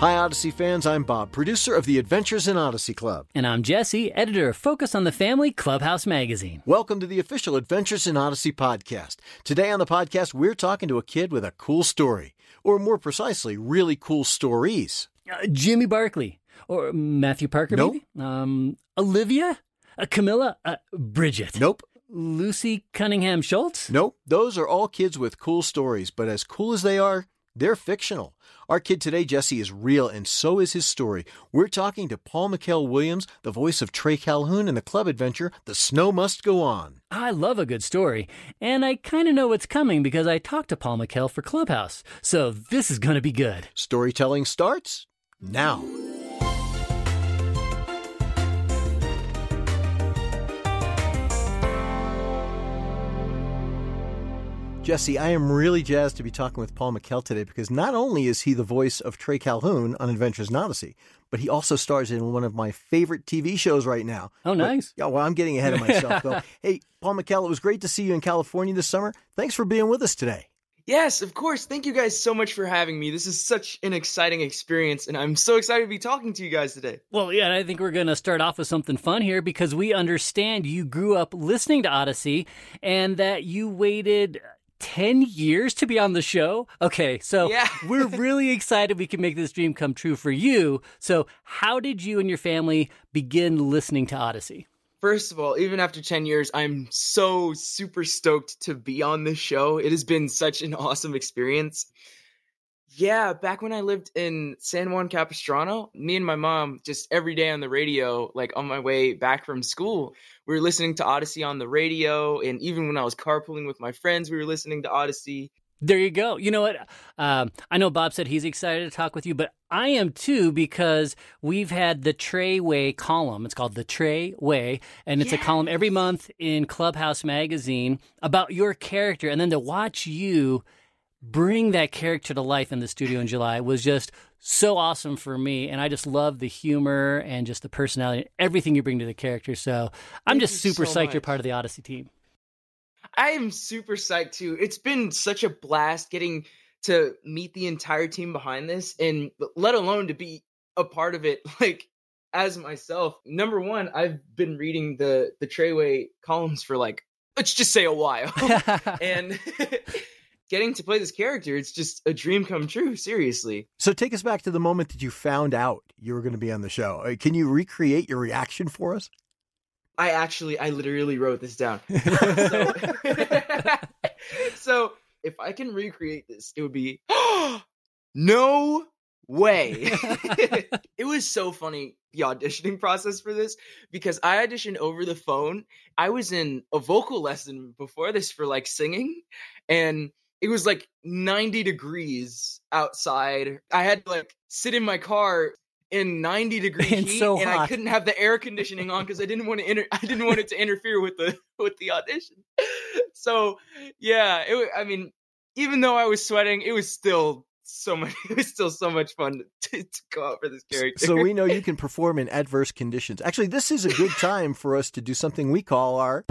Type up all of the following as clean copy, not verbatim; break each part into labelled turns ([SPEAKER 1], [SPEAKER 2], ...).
[SPEAKER 1] Hi, Odyssey fans. I'm Bob, producer of the Adventures in Odyssey Club.
[SPEAKER 2] And I'm Jesse, editor of Focus on the Family Clubhouse magazine.
[SPEAKER 1] Welcome to the official Adventures in Odyssey podcast. Today on the podcast, we're talking to a kid with a cool story. Or more precisely, really cool stories.
[SPEAKER 2] Jimmy Barkley. Or Matthew Parker,
[SPEAKER 1] Nope.
[SPEAKER 2] maybe? Olivia? Camilla? Bridget?
[SPEAKER 1] Nope.
[SPEAKER 2] Lucy Cunningham Schultz?
[SPEAKER 1] Nope. Those are all kids with cool stories, but as cool as they are, they're fictional. Our kid today, Jesse, is real, and so is his story. We're talking to Paul Mikell-Williams, the voice of Trey Calhoun in the club adventure, The Snow Must Go On.
[SPEAKER 2] I love a good story, and I kind of know what's coming because I talked to Paul Mikell for Clubhouse, so this is going to be good.
[SPEAKER 1] Storytelling starts now. Jesse, I am really jazzed to be talking with Paul Mikell today because not only is he the voice of Trey Calhoun on Adventures in Odyssey, but he also stars in one of my favorite TV shows right now.
[SPEAKER 2] Oh, nice.
[SPEAKER 1] Yeah, well, I'm getting ahead of myself, though. Hey, Paul Mikell, it was great to see you in California this summer. Thanks for being with us today.
[SPEAKER 3] Yes, of course. Thank you guys so much for having me. This is such an exciting experience, and I'm so excited to be talking to you guys today.
[SPEAKER 2] Well, yeah, I think we're going to start off with something fun here because we understand you grew up listening to Odyssey and that you waited 10 years to be on the show? Okay, so
[SPEAKER 3] Yeah.
[SPEAKER 2] We're really excited we can make this dream come true for you. So how did you and your family begin listening to Odyssey?
[SPEAKER 3] First of all, even after 10 years, I'm so super stoked to be on this show. It has been such an awesome experience. Yeah, back when I lived in San Juan Capistrano, me and my mom, just every day on the radio, like on my way back from school, we were listening to Odyssey on the radio. And even when I was carpooling with my friends, we were listening to Odyssey.
[SPEAKER 2] There you go. You know what? I know Bob said he's excited to talk with you, but I am too because we've had the Trey Way column. It's called The Trey Way, and it's a column every month in Clubhouse magazine about your character. And then to watch you bring that character to life in the studio in July was just so awesome for me. And I just love the humor and just the personality, everything you bring to the character. So I'm just super psyched you're part of the Odyssey team.
[SPEAKER 3] I am super psyched too. It's been such a blast getting to meet the entire team behind this, and let alone to be a part of it, like as myself. Number one, I've been reading the Treyway columns for like, let's just say a while. And getting to play this character, it's just a dream come true, seriously.
[SPEAKER 1] So take us back to the moment that you found out you were going to be on the show. Can you recreate your reaction for us?
[SPEAKER 3] I literally wrote this down. So if I can recreate this, it would be, no way. It was so funny, the auditioning process for this, because I auditioned over the phone. I was in a vocal lesson before this for like singing, and it was like 90 degrees outside. I had to like sit in my car in 90-degree heat,
[SPEAKER 2] so
[SPEAKER 3] and
[SPEAKER 2] hot.
[SPEAKER 3] I couldn't have the air conditioning on because I didn't want it to interfere with the audition. So yeah, I mean, even though I was sweating, it was still so much. It was still so much fun to go out for this character.
[SPEAKER 1] So we know you can perform in adverse conditions. Actually, this is a good time for us to do something we call our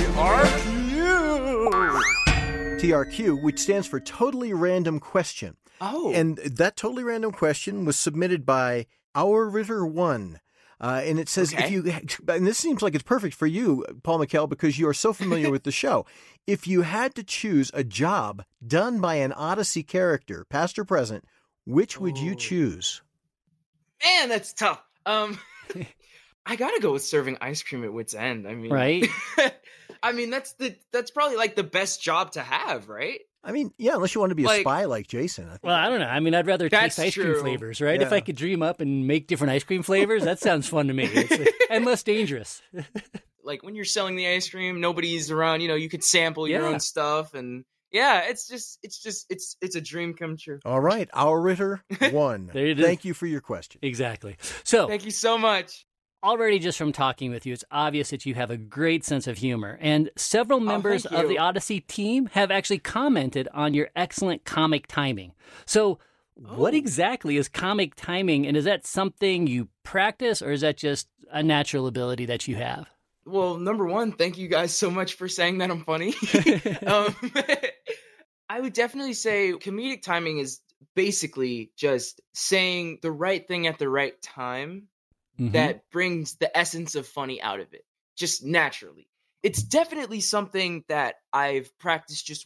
[SPEAKER 1] TRQ. TRQ, which stands for Totally Random Question.
[SPEAKER 3] Oh,
[SPEAKER 1] And that totally random question was submitted by Our Ritter One. And it says,
[SPEAKER 3] Okay.
[SPEAKER 1] and this seems like it's perfect for you, Paul Mikell, because you are so familiar with the show. If you had to choose a job done by an Odyssey character, past or present, which would you choose?
[SPEAKER 3] man, that's tough. I gotta go with serving ice cream at Wits End. I mean,
[SPEAKER 2] Right?
[SPEAKER 3] I mean, that's probably like the best job to have, right?
[SPEAKER 1] I mean, yeah, unless you want to be a
[SPEAKER 3] Like-
[SPEAKER 1] spy like Jason. I think.
[SPEAKER 2] Well, I don't know. I mean, I'd rather taste
[SPEAKER 3] That's
[SPEAKER 2] ice cream
[SPEAKER 3] true.
[SPEAKER 2] flavors, right? If
[SPEAKER 1] Yeah.
[SPEAKER 2] I could dream up and make different ice cream flavors, that sounds fun to me. And less dangerous.
[SPEAKER 3] Like when you're selling the ice cream, nobody's around. You know, you could sample your
[SPEAKER 2] Yeah.
[SPEAKER 3] own stuff, and yeah, it's a dream come true.
[SPEAKER 1] All right, Our Ritter One.
[SPEAKER 2] There it is.
[SPEAKER 1] Thank you for your question.
[SPEAKER 2] Exactly. So
[SPEAKER 3] Thank you so much.
[SPEAKER 2] already just from talking with you, it's obvious that you have a great sense of humor. And several members
[SPEAKER 3] thank
[SPEAKER 2] of the
[SPEAKER 3] you.
[SPEAKER 2] Odyssey team have actually commented on your excellent comic timing. So what
[SPEAKER 3] Oh.
[SPEAKER 2] exactly is comic timing? And is that something you practice or is that just a natural ability that you have?
[SPEAKER 3] Well, number one, thank you guys so much for saying that I'm funny. I would definitely say comedic timing is basically just saying the right thing at the right time that brings the essence of funny out of it, just naturally. It's definitely something that I've practiced just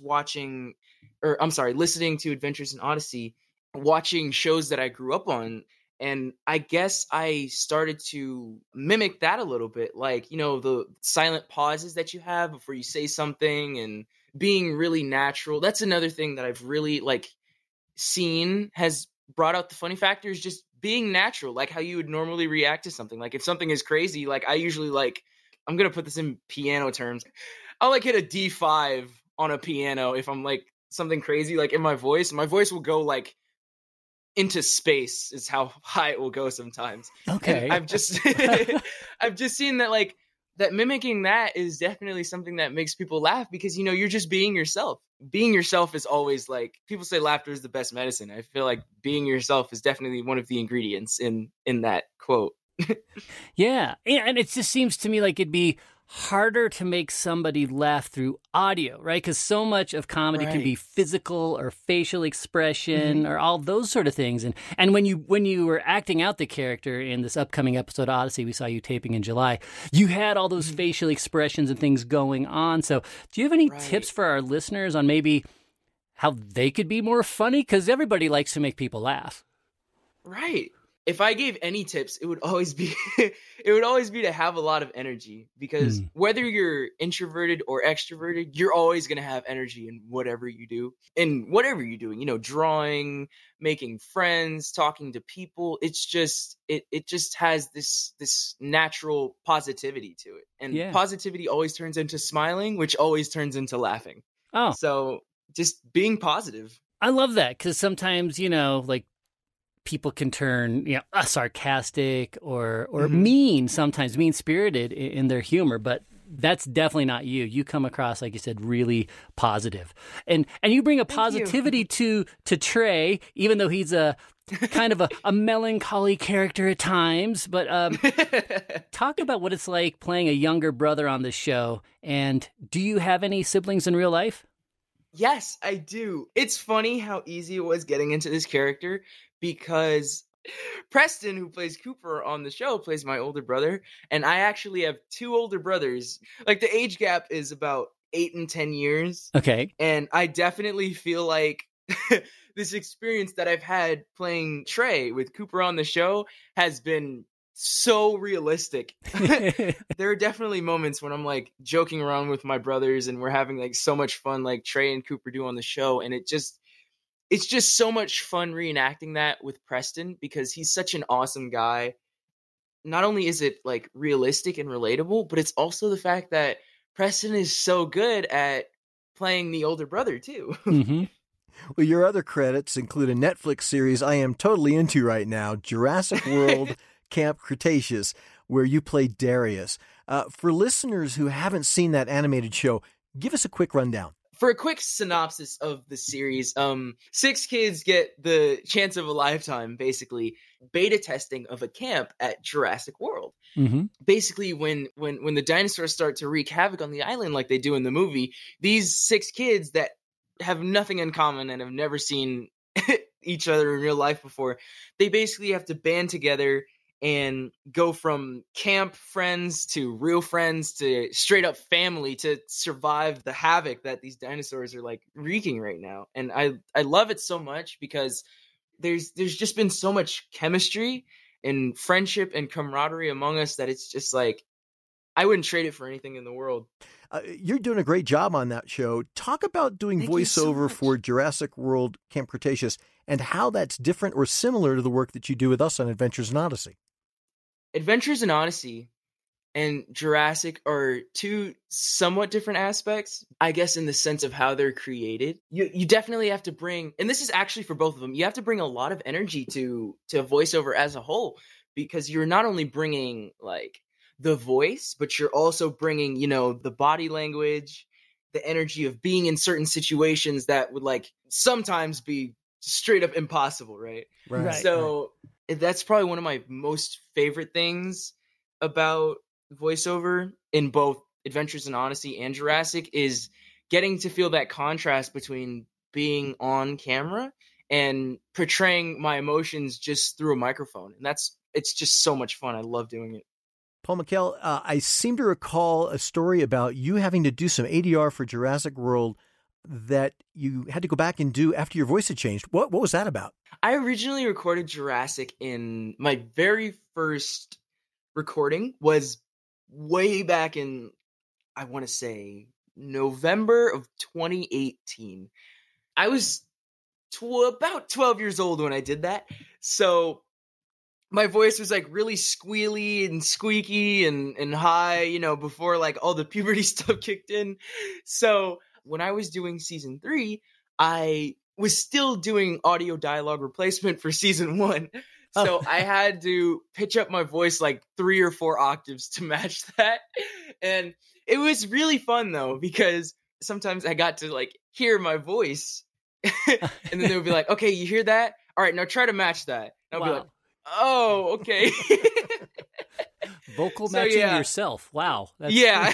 [SPEAKER 3] listening to Adventures in Odyssey, watching shows that I grew up on. And I guess I started to mimic that a little bit. Like, the silent pauses that you have before you say something and being really natural. That's another thing that I've really seen has brought out the funny factor, is just being natural, like how you would normally react to something. Like if something is crazy, I usually I'm going to put this in piano terms. I'll hit a D5 on a piano if I'm something crazy, in my voice will go into space is how high it will go sometimes.
[SPEAKER 2] Okay.
[SPEAKER 3] And I've just seen that that mimicking that is definitely something that makes people laugh, because you're just being yourself. Being yourself is always people say laughter is the best medicine. I feel like being yourself is definitely one of the ingredients in that quote.
[SPEAKER 2] Yeah. And it just seems to me like it'd be harder to make somebody laugh through audio, right? Because so much of comedy can be physical or facial expression or all those sort of things. And when you were acting out the character in this upcoming episode of Odyssey, we saw you taping in July, you had all those facial expressions and things going on. So do you have any tips for our listeners on maybe how they could be more funny? Because everybody likes to make people laugh.
[SPEAKER 3] Right. If I gave any tips, it would always be to have a lot of energy, because whether you're introverted or extroverted, you're always going to have energy in whatever you do. And whatever you're doing, drawing, making friends, talking to people, it's just it just has this natural positivity to it. And positivity always turns into smiling, which always turns into laughing.
[SPEAKER 2] Oh.
[SPEAKER 3] So just being positive.
[SPEAKER 2] I love that, because sometimes, people can turn, sarcastic or mean, sometimes mean-spirited in their humor, but that's definitely not you. You come across, like you said, really positive. And you bring a positivity to Trey, even though he's a kind of a melancholy character at times. But talk about what it's like playing a younger brother on the show. And do you have any siblings in real life?
[SPEAKER 3] Yes, I do. It's funny how easy it was getting into this character, because Preston, who plays Cooper on the show, plays my older brother, and I actually have two older brothers. The age gap is about 8 and 10 years.
[SPEAKER 2] Okay.
[SPEAKER 3] And I definitely feel like this experience that I've had playing Trey with Cooper on the show has been so realistic. There are definitely moments when I'm joking around with my brothers and we're having so much fun, like Trey and Cooper do on the show, and it's just so much fun reenacting that with Preston, because he's such an awesome guy. Not only is it realistic and relatable, but it's also the fact that Preston is so good at playing the older brother too.
[SPEAKER 1] Well, your other credits include a Netflix series I am totally into right now, Jurassic World Camp Cretaceous, where you play Darius. For listeners who haven't seen that animated show, give us a quick rundown.
[SPEAKER 3] For a quick synopsis of the series, 6 kids get the chance of a lifetime, basically, beta testing of a camp at Jurassic World. Basically, when the dinosaurs start to wreak havoc on the island like they do in the movie, these 6 kids that have nothing in common and have never seen each other in real life before, they basically have to band together and go from camp friends to real friends to straight up family to survive the havoc that these dinosaurs are wreaking right now. And I love it so much, because there's just been so much chemistry and friendship and camaraderie among us that it's just I wouldn't trade it for anything in the world.
[SPEAKER 1] You're doing a great job on that show. Talk about doing voiceover for Jurassic World Camp Cretaceous and how that's different or similar to the work that you do with us on Adventures in Odyssey.
[SPEAKER 3] Adventures in Odyssey and Jurassic are two somewhat different aspects, I guess, in the sense of how they're created. You definitely have to bring, and this is actually for both of them, you have to bring a lot of energy to voiceover as a whole, because you're not only bringing the voice, but you're also bringing, the body language, the energy of being in certain situations that would sometimes be straight up impossible, right? So that's probably one of my most favorite things about voiceover in both Adventures in Odyssey and Jurassic, is getting to feel that contrast between being on camera and portraying my emotions just through a microphone. And it's just so much fun. I love doing it.
[SPEAKER 1] Paul McHale, I seem to recall a story about you having to do some ADR for Jurassic World that you had to go back and do after your voice had changed. What was that about?
[SPEAKER 3] I originally recorded Jurassic in my very first recording was way back in, I want to say, November of 2018. I was about 12 years old when I did that. So my voice was like really squealy and squeaky and high, you know, before like all the puberty stuff kicked in. So when I was doing season 3, I was still doing audio dialogue replacement for season 1. So I had to pitch up my voice like 3 or 4 octaves to match that. And it was really fun though, because sometimes I got to like hear my voice and then they would be like, okay, you hear that? All right, now try to match that. And I'll be like, oh, okay.
[SPEAKER 2] Vocal matching yourself. Wow.
[SPEAKER 3] Yeah.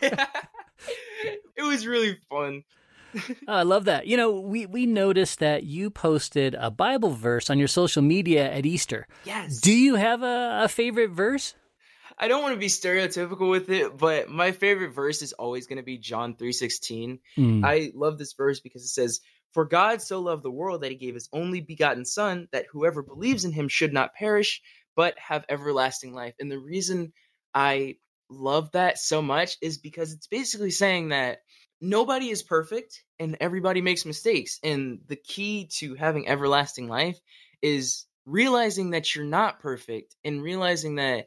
[SPEAKER 3] It was really fun.
[SPEAKER 2] Oh, I love that. You know, we noticed that you posted a Bible verse on your social media at Easter.
[SPEAKER 3] Yes.
[SPEAKER 2] Do you have a favorite verse?
[SPEAKER 3] I don't want to be stereotypical with it, but my favorite verse is always going to be John 3:16. I love this verse because it says, "For God so loved the world that he gave his only begotten son, that whoever believes in him should not perish, but have everlasting life." And the reason I love that so much is because it's basically saying that nobody is perfect and everybody makes mistakes. And the key to having everlasting life is realizing that you're not perfect and realizing that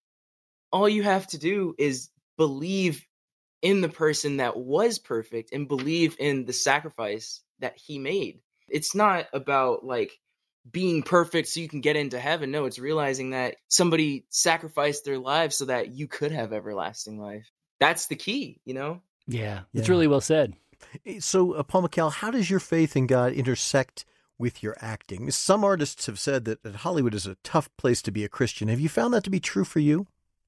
[SPEAKER 3] all you have to do is believe in the person that was perfect and believe in the sacrifice that he made. It's not about like being perfect so you can get into heaven. No, it's realizing that somebody sacrificed their lives so that you could have everlasting life. That's the key, you know?
[SPEAKER 2] Yeah, it's really well said.
[SPEAKER 1] So, Paul McHale, how does your faith in God intersect with your acting? Some artists have said that Hollywood is a tough place to be a Christian. Have you found that to be true for you?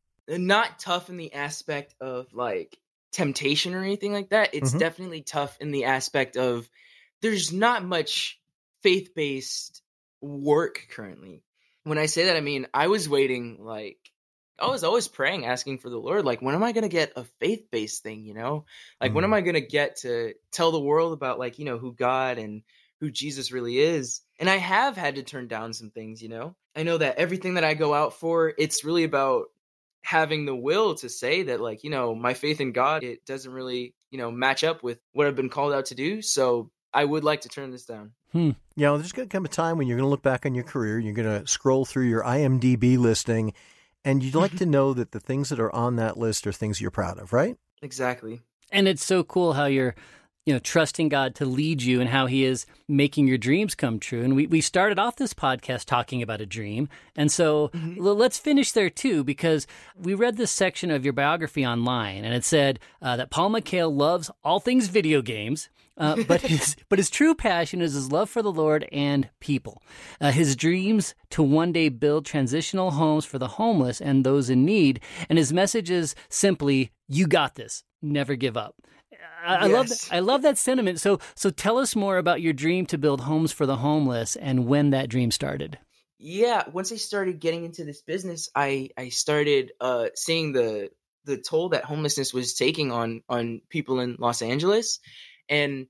[SPEAKER 3] Not tough in the aspect of like temptation or anything like that. It's definitely tough in the aspect of there's not much faith-based work currently. When I say that, I mean, I was waiting, like, I was always praying, asking for the Lord, like, when am I going to get a faith-based thing, you know? Like, when am I going to get to tell the world about, like, you know, who God and who Jesus really is? And I have had to turn down some things, you know? I know that everything that I go out for, it's really about having the will to say that, like, you know, my faith in God, it doesn't really, you know, match up with what I've been called out to do. So I would like to turn this down.
[SPEAKER 1] You know, there's going to come a time when you're going to look back on your career, you're going to scroll through your IMDb listing, and you'd like to know that the things that are on that list are things you're proud of, right?
[SPEAKER 3] Exactly.
[SPEAKER 2] And it's so cool how you're, you know, trusting God to lead you and how he is making your dreams come true. And we started off this podcast talking about a dream. And so let's finish there too, because we read this section of your biography online and it said that Paul McHale loves all things video games. But his true passion is his love for the Lord and people. His dreams to one day build transitional homes for the homeless and those in need. And his message is simply, you got this. Never give up. I love that. I love that sentiment. So tell us more about your dream to build homes for the homeless and when that dream started.
[SPEAKER 3] Yeah, once I started getting into this business, I started seeing the toll that homelessness was taking on people in Los Angeles. And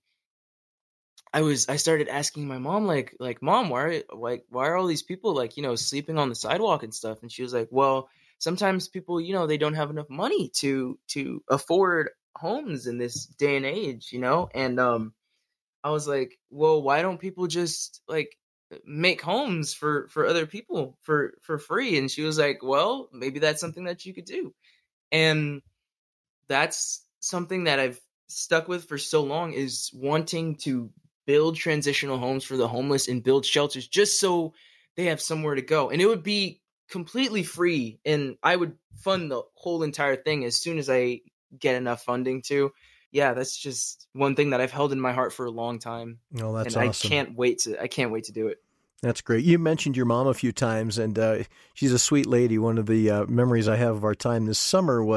[SPEAKER 3] I started asking my mom, like, Mom, why are all these people, like, you know, sleeping on the sidewalk and stuff? And she was like, well, sometimes people, you know, they don't have enough money to afford homes in this day and age, you know? And I was like, well, why don't people just like make homes for other people for free? And she was like, well, maybe that's something that you could do. And that's something that I've stuck with for so long, is wanting to build transitional homes for the homeless and build shelters just so they have somewhere to go. And it would be completely free, and I would fund the whole entire thing as soon as I get enough funding to. Yeah, that's just one thing that I've held in my heart for a long time.
[SPEAKER 1] Oh, that's
[SPEAKER 3] and
[SPEAKER 1] awesome.
[SPEAKER 3] I can't wait to do it.
[SPEAKER 1] That's great. You mentioned your mom a few times, and she's a sweet lady. One of the memories I have of our time this summer was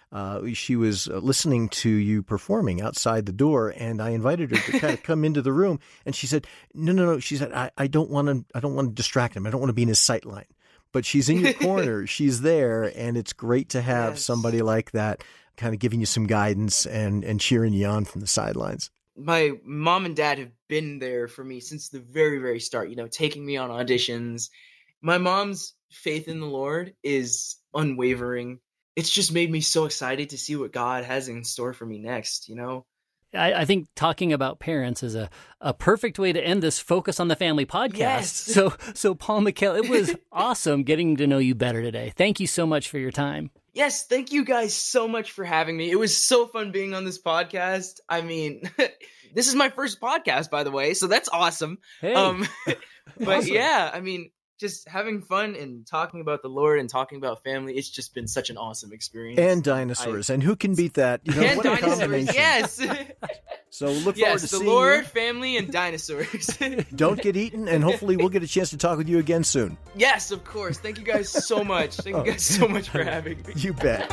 [SPEAKER 1] she was listening to you performing outside the door, and I invited her to kind of come into the room, and she said, no. She said, I don't want to distract him. I don't want to be in his sight line. But she's in your corner. She's there, and it's great to have somebody like that kind of giving you some guidance and cheering you on from the sidelines.
[SPEAKER 3] My mom and dad have been there for me since the very, very start, taking me on auditions. My mom's faith in the Lord is unwavering. It's just made me so excited to see what God has in store for me next,
[SPEAKER 2] I think talking about parents is a perfect way to end this Focus on the Family podcast.
[SPEAKER 3] Yes.
[SPEAKER 2] So Paul Mikkel, it was awesome getting to know you better today. Thank you so much for your time.
[SPEAKER 3] Yes, thank you guys so much for having me. It was so fun being on this podcast. I mean, this is my first podcast, by the way, so that's awesome.
[SPEAKER 2] Hey.
[SPEAKER 3] But
[SPEAKER 2] Awesome.
[SPEAKER 3] yeah, I mean, just having fun and talking about the Lord and talking about family, it's just been such an awesome experience.
[SPEAKER 1] And dinosaurs. And who can beat that?
[SPEAKER 3] And
[SPEAKER 1] what a
[SPEAKER 3] dinosaurs,
[SPEAKER 1] combination.
[SPEAKER 3] yes.
[SPEAKER 1] So look forward to
[SPEAKER 3] Yes, the
[SPEAKER 1] seeing
[SPEAKER 3] Lord,
[SPEAKER 1] you.
[SPEAKER 3] family, and dinosaurs.
[SPEAKER 1] Don't get eaten, and hopefully we'll get a chance to talk with you again soon.
[SPEAKER 3] Yes, of course. Thank you guys so much. Thank you guys so much for having me.
[SPEAKER 1] You bet.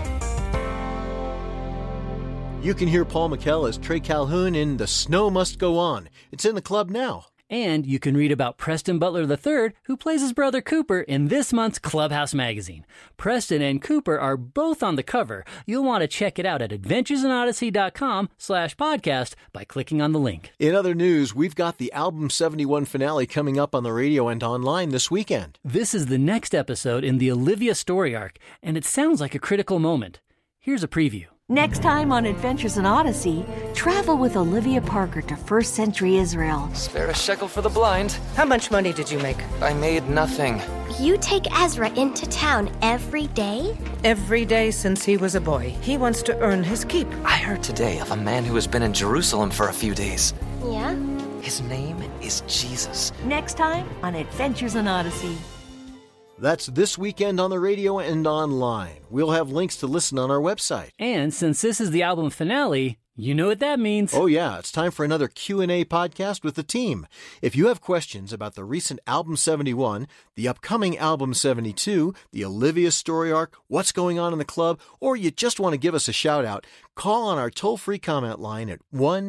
[SPEAKER 1] You can hear Paul Mikkel as Trey Calhoun in The Snow Must Go On. It's in the club now.
[SPEAKER 2] And you can read about Preston Butler III, who plays his brother Cooper in this month's Clubhouse magazine. Preston and Cooper are both on the cover. You'll want to check it out at adventuresinodyssey.com/podcast by clicking on the link.
[SPEAKER 1] In other news, we've got the Album 71 finale coming up on the radio and online this weekend.
[SPEAKER 2] This is the next episode in the Olivia story arc, and it sounds like a critical moment. Here's a preview.
[SPEAKER 4] Next time on Adventures in Odyssey, travel with Olivia Parker to first century Israel.
[SPEAKER 5] Spare a shekel for the blind.
[SPEAKER 6] How much money did you make?
[SPEAKER 5] I made nothing.
[SPEAKER 7] You take Ezra into town every day?
[SPEAKER 6] Every day since he was a boy. He wants to earn his keep.
[SPEAKER 5] I heard today of a man who has been in Jerusalem for a few days.
[SPEAKER 7] Yeah?
[SPEAKER 5] His name is Jesus.
[SPEAKER 4] Next time on Adventures in Odyssey.
[SPEAKER 1] That's this weekend on the radio and online. We'll have links to listen on our website.
[SPEAKER 2] And since this is the album finale, you know what that means.
[SPEAKER 1] Oh yeah, it's time for another Q&A podcast with the team. If you have questions about the recent Album 71, the upcoming Album 72, the Olivia story arc, what's going on in the club, or you just want to give us a shout out, call on our toll-free comment line at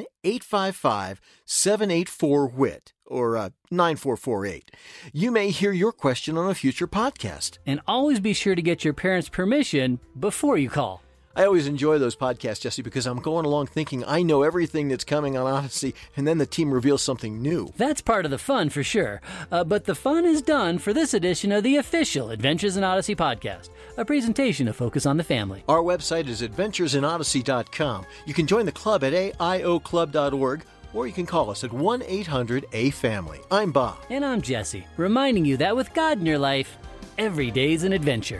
[SPEAKER 1] 1-855-784-WIT or 9448. You may hear your question on a future podcast.
[SPEAKER 2] And always be sure to get your parents' permission before you call.
[SPEAKER 1] I always enjoy those podcasts, Jesse, because I'm going along thinking I know everything that's coming on Odyssey, and then the team reveals something new.
[SPEAKER 2] That's part of the fun for sure. But the fun is done for this edition of the official Adventures in Odyssey podcast, a presentation of Focus on the Family.
[SPEAKER 1] Our website is adventuresinodyssey.com. You can join the club at aioclub.org, or you can call us at 1-800-A-FAMILY. I'm Bob.
[SPEAKER 2] And I'm Jesse, reminding you that with God in your life, every day's an adventure.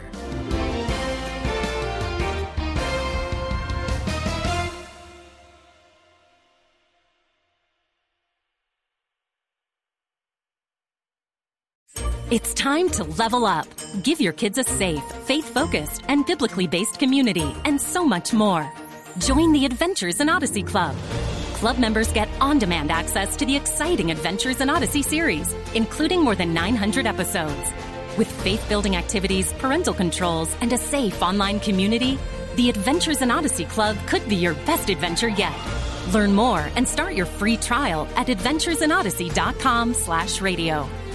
[SPEAKER 8] It's time to level up. Give your kids a safe, faith-focused, and biblically based community, and so much more. Join the Adventures in Odyssey Club. Club members get on-demand access to the exciting Adventures in Odyssey series, including more than 900 episodes. With faith-building activities, parental controls, and a safe online community, the Adventures in Odyssey Club could be your best adventure yet. Learn more and start your free trial at adventuresinodyssey.com/radio.